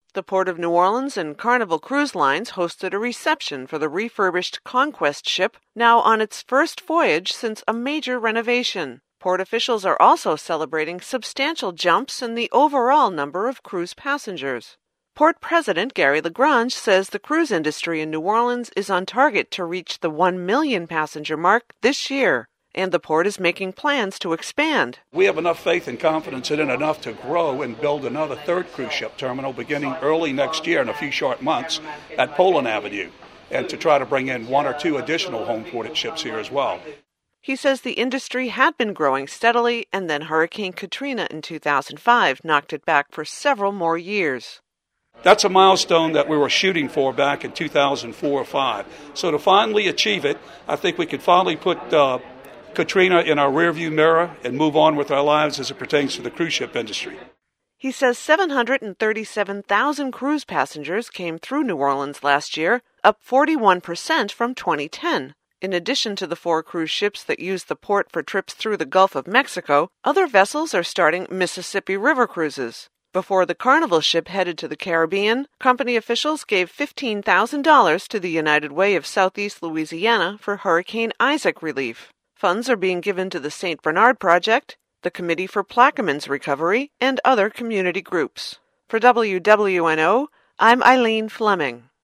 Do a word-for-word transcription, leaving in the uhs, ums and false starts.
The Port of New Orleans and Carnival Cruise Lines hosted a reception for the refurbished Conquest ship, now on its first voyage since a major renovation. Port officials are also celebrating substantial jumps in the overall number of cruise passengers. Port President Gary Lagrange says the cruise industry in New Orleans is on target to reach the one million passenger mark this year, and the port is making plans to expand. We have enough faith and confidence in it enough to grow and build another third cruise ship terminal beginning early next year in a few short months at Poland Avenue, and to try to bring in one or two additional home-ported ships here as well. He says the industry had been growing steadily, and then Hurricane Katrina in two thousand five knocked it back for several more years. That's a milestone that we were shooting for back in two thousand four or five. So to finally achieve it, I think we could finally put uh, Katrina in our rearview mirror and move on with our lives as it pertains to the cruise ship industry. He says seven hundred thirty-seven thousand cruise passengers came through New Orleans last year, up forty-one percent from twenty ten. In addition to the four cruise ships that use the port for trips through the Gulf of Mexico, other vessels are starting Mississippi River cruises. Before the Carnival ship headed to the Caribbean, company officials gave fifteen thousand dollars to the United Way of Southeast Louisiana for Hurricane Isaac relief. Funds are being given to the Saint Bernard Project, the Committee for Plaquemines Recovery, and other community groups. For W W N O, I'm Eileen Fleming.